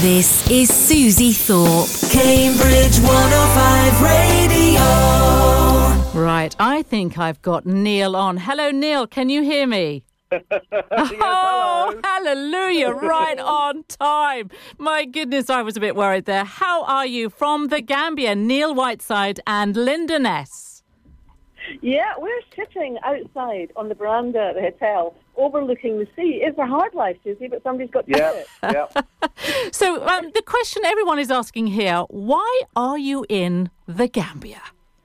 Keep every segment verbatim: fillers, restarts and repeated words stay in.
This is Susie Thorpe, Cambridge one oh five Radio. Right, I think I've got Neil on. Hello, Neil, can you hear me? Yes, Oh, hello. hallelujah, right on time. My goodness, I was a bit worried there. How are you from the Gambia, Neil Whiteside and Linda Ness? Yeah, we're sitting outside on the veranda at the hotel overlooking the sea. It's a hard life, Susie, but somebody's got to Yeah, do it. yeah. So um, the question everyone is asking here, why are you in the Gambia?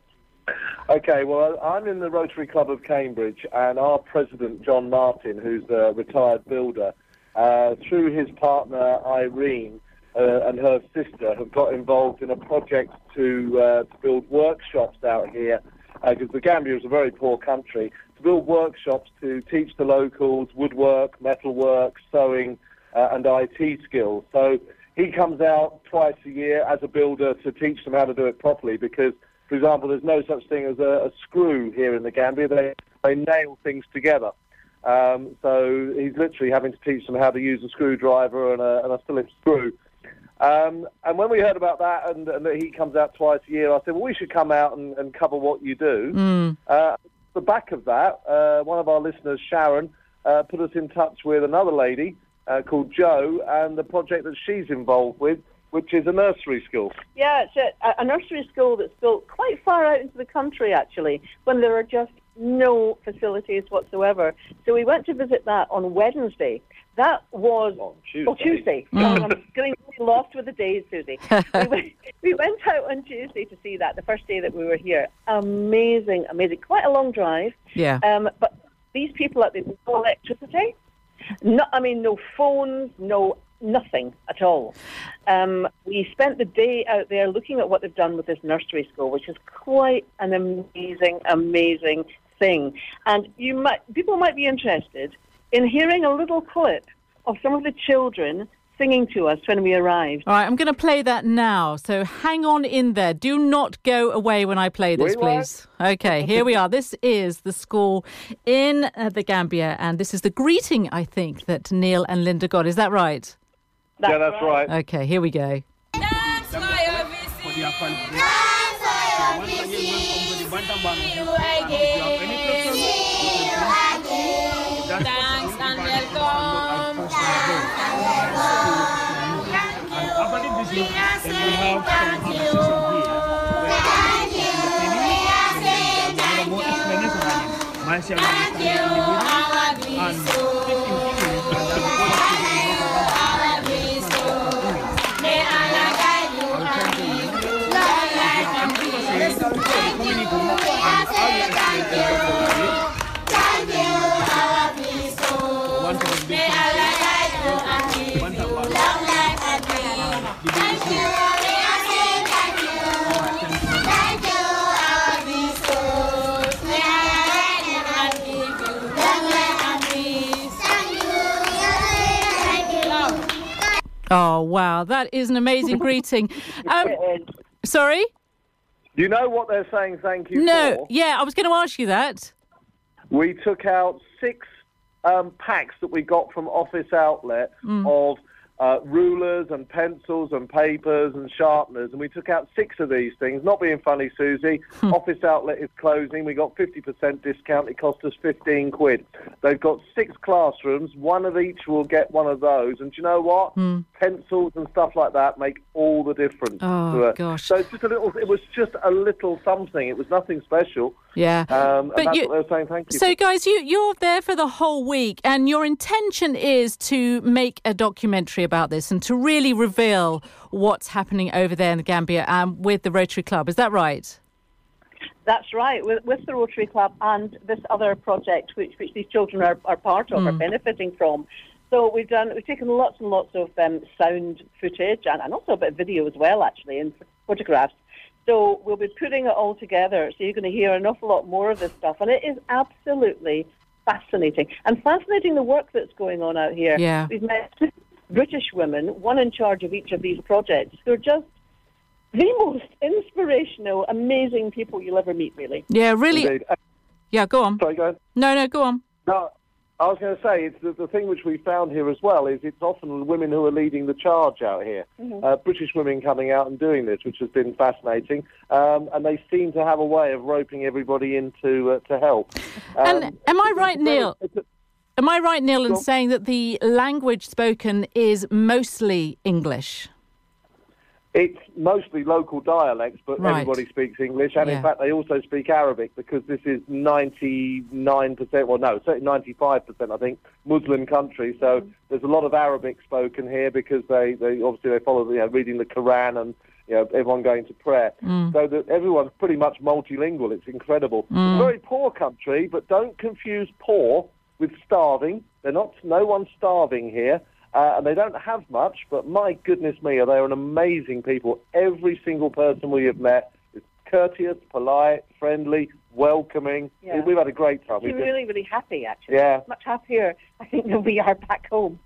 Okay, well, I'm in the Rotary Club of Cambridge, and our president, John Martin, who's a retired builder, uh, through his partner, Irene, uh, and her sister, have got involved in a project to, uh, to build workshops out here, because uh, the Gambia is a very poor country, to build workshops to teach the locals woodwork, metalwork, sewing, uh, and I T skills. So he comes out twice a year as a builder to teach them how to do it properly, because, for example, there's no such thing as a, a screw here in the Gambia. They, they nail things together. Um, so he's literally having to teach them how to use a screwdriver and a, and a Phillips screw. Um, and when we heard about that and, and that he comes out twice a year, I said, well, we should come out and, and cover what you do. Mm. Uh, the back of that, uh, one of our listeners, Sharon, uh, put us in touch with another lady uh, called Jo, and the project that she's involved with, which is a nursery school. Yeah, it's a, a nursery school that's built quite far out into the country, actually, when there are just no facilities whatsoever. So we went to visit that on Wednesday. That was... On Tuesday. Oh, Tuesday. Mm. I'm getting really lost with the days, Susie. we, went, we went out on Tuesday to see that, the first day that we were here. Amazing, amazing. Quite a long drive. Yeah. Um, but these people had no electricity. No, I mean, no phones, no nothing at all. Um, we spent the day out there looking at what they've done with this nursery school, which is quite an amazing, amazing thing. And you might, people might be interested in hearing a little clip of some of the children singing to us when we arrived. All right, I'm going to play that now. So hang on in there. Do not go away when I play this, We won't. please. Okay, here we are. This is the school in uh, the Gambia, and this is the greeting, I think, that Neil and Linda got. Is that right? That's yeah, that's right. Okay, here we go. Dance for your visit. Thanks and welcome. We are saying thank you. Thank you, our Viso. Our Viso. May Allah guide you and lead you. Long life and peace. Thank you. We are saying thank you. Thank you, our Viso. May Allah guide you and lead you. Long life and peace. Thank you. We are saying thank you. Thank you, our Viso. May Allah guide you and lead you. Long life and peace. Thank you. We are saying thank you. Oh, wow. That is an amazing greeting. Um, sorry? You know what they're saying thank you No. for? Yeah, I was going to ask you that. We took out six um, packs that we got from Office Outlet of uh, rulers and pencils and papers and sharpeners, and we took out six of these things. Not being funny, Susie, Office Outlet is closing. We got fifty percent discount. It cost us fifteen quid. They've got six classrooms. One of each will get one of those. And do you know what? Pencils and stuff like that make all the difference. Oh, to it. gosh. So it's just a little. It was just a little something. It was nothing special. Yeah. Um, But and that's you- what they were saying thank you So, for. guys, you, you're there for the whole week, and your intention is to make a documentary about this and to really reveal what's happening over there in the Gambia um, with the Rotary Club. Is that right? That's right, with, with the Rotary Club and this other project which, which these children are, are part of, are benefiting from. So we've done, we've taken lots and lots of um, sound footage and, and also a bit of video as well, actually, and photographs. So we'll be putting it all together. So you're going to hear an awful lot more of this stuff. And it is absolutely fascinating. And fascinating the work that's going on out here. Yeah. We've met two British women, one in charge of each of these projects. They're just the most inspirational, amazing people you'll ever meet, really. Yeah, really. Indeed. Uh, Yeah, go on. Sorry, go ahead. No, no, go on. No, I was going to say, it's the, the thing which we found here as well is it's often women who are leading the charge out here. Mm-hmm. Uh, British women coming out and doing this, which has been fascinating. Um, and they seem to have a way of roping everybody into uh, to help. Um, and am I right, Neil? A, am I right, Neil, in well, saying that the language spoken is mostly English? It's mostly local dialects, but right. everybody speaks English. And yeah. in fact, they also speak Arabic because this is ninety-nine percent, well, no, certainly ninety-five percent, I think, Muslim country. So mm. there's a lot of Arabic spoken here because they, they obviously they follow, you know, reading the Quran and, you know, everyone going to prayer. Mm. So that everyone's pretty much multilingual. It's incredible. Mm. It's a very poor country, but don't confuse poor with starving. They're not, no one's starving here. Uh, and they don't have much, but my goodness me, they are an amazing people. Every single person we have met is courteous, polite, friendly, welcoming. Yeah. We've had a great time. We're really, really happy, actually. Yeah. Much happier, I think, than we are back home.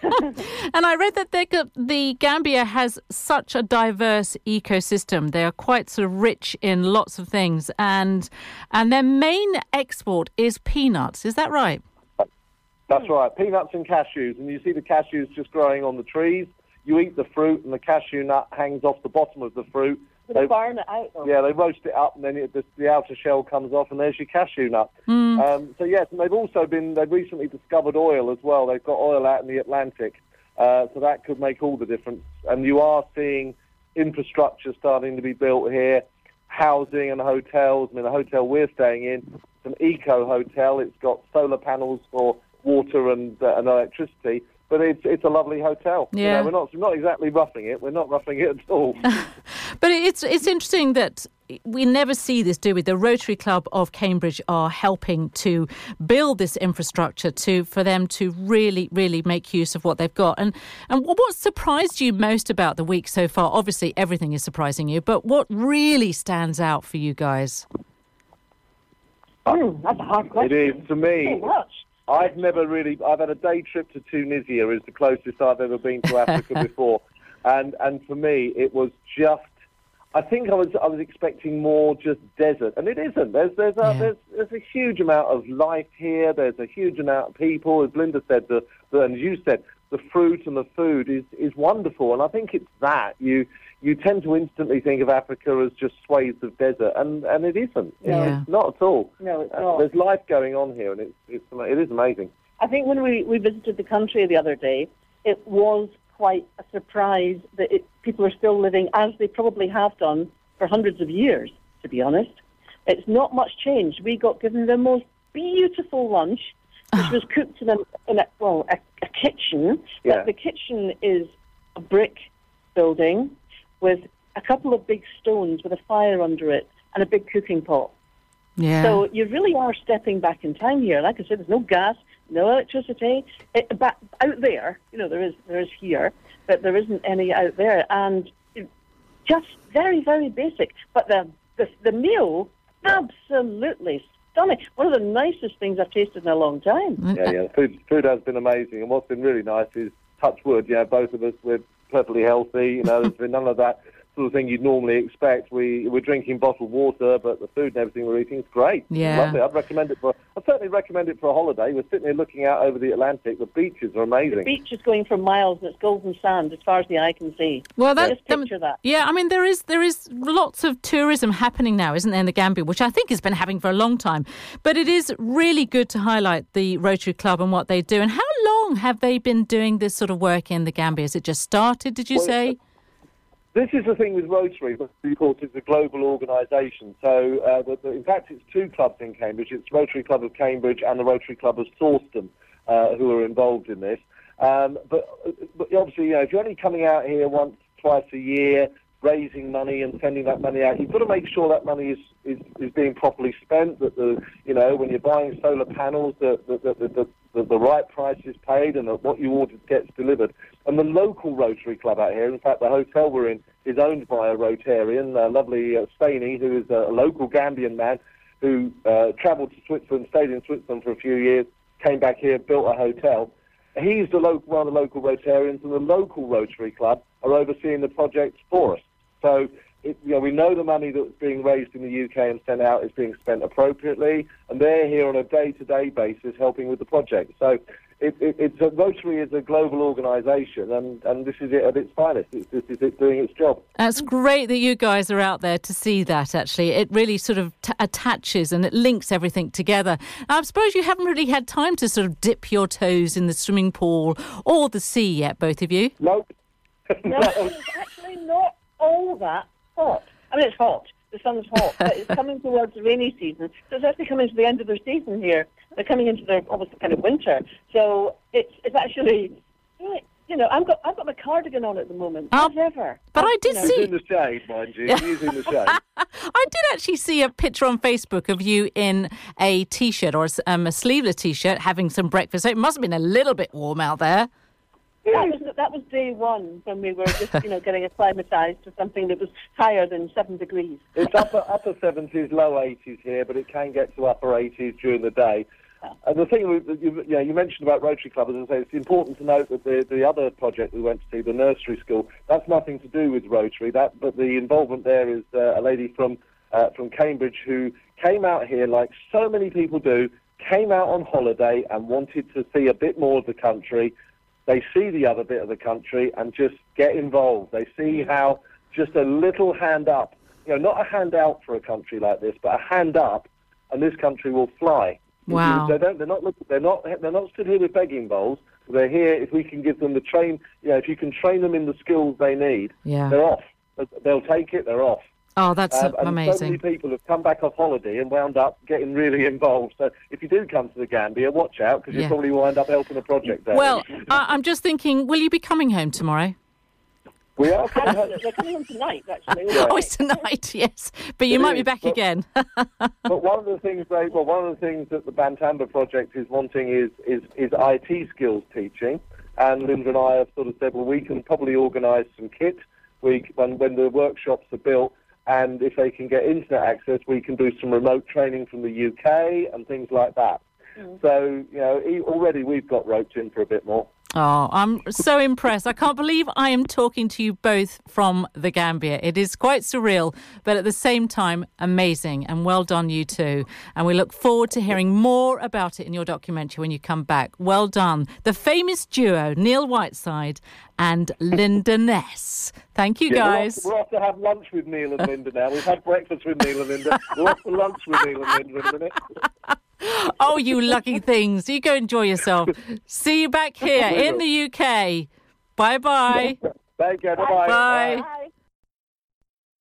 And I read that they could, the Gambia has such a diverse ecosystem. They are quite sort of rich in lots of things. And, and their main export is peanuts. Is that right? That's right, peanuts and cashews. And you see the cashews just growing on the trees. You eat the fruit and the cashew nut hangs off the bottom of the fruit. They burn it out, though. Yeah, they roast it up and then it, the, the outer shell comes off and there's your cashew nut. Mm. Um, so, yes, and they've also been, they've recently discovered oil as well. They've got oil out in the Atlantic. Uh, so that could make all the difference. And you are seeing infrastructure starting to be built here, housing and hotels. I mean, the hotel we're staying in, it's an eco hotel. It's got solar panels for water and, uh, and electricity, but it's it's a lovely hotel. Yeah. You know, we're not we're not exactly roughing it. We're not roughing it at all. But it's it's interesting that we never see this, do we? The Rotary Club of Cambridge are helping to build this infrastructure to for them to really, really make use of what they've got. And and what surprised you most about the week so far? Obviously, everything is surprising you, but what really stands out for you guys? Oh, that's a hard question. It is to me. So much. I've never really. I've had a day trip to Tunisia. Is the closest I've ever been to Africa before, and and for me it was just. I think I was I was expecting more just desert, and it isn't. There's there's a, yeah. there's there's a huge amount of life here. There's a huge amount of people. As Linda said, the, the and you said, the fruit and the food is, is wonderful, and I think it's that you. You tend to instantly think of Africa as just swathes of desert, and, and it isn't. Yeah. It's not at all. No, it's uh, not. There's life going on here, and it's, it's it is amazing. I think when we, we visited the country the other day, it was quite a surprise that it, people are still living as they probably have done for hundreds of years, to be honest. It's not much change. We got given the most beautiful lunch, which was cooked in a, in a well, a, a kitchen. Yeah. But the kitchen is a brick building with a couple of big stones with a fire under it and a big cooking pot. Yeah. So you really are stepping back in time here. Like I said, there's no gas, no electricity. It, but out there, you know, there is there is here, but there isn't any out there. And it, just very, very basic. But the, the the meal, absolutely stunning. One of the nicest things I've tasted in a long time. Yeah, yeah. Food, food has been amazing. And what's been really nice is, touch wood, you know, both of us, we're perfectly healthy. You know, there's been none of that sort of thing you'd normally expect. We, we're drinking bottled water, but the food and everything we're eating is great. Yeah. Lovely. I'd recommend it for, I'd certainly recommend it for a holiday. We're sitting here looking out over the Atlantic. The beaches are amazing. The beach is going for miles and it's golden sand as far as the eye can see. Well, that, just picture um, that. Yeah, I mean, there is there is lots of tourism happening now, isn't there, in the Gambia, which I think has been happening for a long time. But it is really good to highlight the Rotary Club and what they do. And how long have they been doing this sort of work in the Gambia? Has it just started, did you well, say? This is the thing with Rotary, but of course it's a global organisation. So, uh, the, the, in fact, it's two clubs in Cambridge. It's Rotary Club of Cambridge and the Rotary Club of Sawston, uh, who are involved in this. Um, but, but obviously, you know, if you're only coming out here once, twice a year, raising money and sending that money out, you've got to make sure that money is, is, is being properly spent, that the, you know, when you're buying solar panels, that the, the, the, the, the right price is paid and that what you ordered gets delivered. And the local Rotary Club out here, in fact, the hotel we're in is owned by a Rotarian, uh, lovely uh, Staney, who is a local Gambian man who uh, travelled to Switzerland, stayed in Switzerland for a few years, came back here, built a hotel. He's the local, one of the local Rotarians, and the local Rotary Club are overseeing the project for us. So it, you know, we know the money that's being raised in the U K and sent out is being spent appropriately, and they're here on a day-to-day basis helping with the project. So it, it, it's a, Rotary is a global organisation, and, and this is it at its finest. It's, this is it doing its job. It's great that you guys are out there to see that, actually. It really sort of t- attaches and it links everything together. I suppose you haven't really had time to sort of dip your toes in the swimming pool or the sea yet, both of you. Nope. No, it's actually not all that hot. I mean, it's hot. The sun's hot, but it's coming towards the rainy season. So it's actually coming to the end of their season here. They're coming into their almost kind of winter. So it's it's actually, you know, I've got I've got my cardigan on at the moment. Oh, as ever. But I did you know, see. He's in the shade, mind you. He's in the shade. I did actually see a picture on Facebook of you in a T-shirt or um, a sleeveless T-shirt having some breakfast. So it must have been a little bit warm out there. That was that was day one when we were just you know getting acclimatised to something that was higher than seven degrees. It's upper upper seventies, low eighties here, but it can get to upper eighties during the day. And the thing that you, you, know, you mentioned about Rotary Club, as I say, it's important to note that the the other project we went to see, the nursery school, that's nothing to do with Rotary. That but the involvement there is uh, a lady from uh, from Cambridge who came out here, like so many people do, came out on holiday and wanted to see a bit more of the country. They see the other bit of the country and just get involved. They see how just a little hand up, you know, not a hand out for a country like this, but a hand up, and this country will fly. Wow. They don't, they're not. They're not. They're not stood here with begging bowls. They're here if we can give them the train. You know, if you can train them in the skills they need, Yeah. they're off. They'll take it. They're off. Oh, that's Um, and amazing. so many people have come back off holiday and wound up getting really involved. So if you do come to the Gambia, watch out, because Yeah. you'll probably wind up helping a project there. Well, I- I'm just thinking, will you be coming home tomorrow? we are coming home. They're coming home tonight, actually. Oh, it's tonight, yes. But you It might be is, back but- again. But one of the things they, well, one of the things that the Bantamba project is wanting is, is, is I T skills teaching. And Linda and I have sort of said, well, we can probably organise some kit we, when, when the workshops are built. And if they can get internet access, we can do some remote training from the U K and things like that. Mm. So, you know, e- already we've got roped in for a bit more. Oh, I'm so impressed. I can't believe I am talking to you both from the Gambia. It is quite surreal, but at the same time, amazing. And well done, you two. And we look forward to hearing more about it in your documentary when you come back. Well done. The famous duo, Neil Whiteside and Linda Ness. Thank you, yeah, guys. We're off, to, we're off to have lunch with Neil and Linda now. We've had breakfast with Neil and Linda. We're off to lunch with Neil and Linda in a minute. Oh, you lucky things. You go enjoy yourself. See you back here in the U K. Bye-bye. Thank you. Bye-bye. Bye. Bye.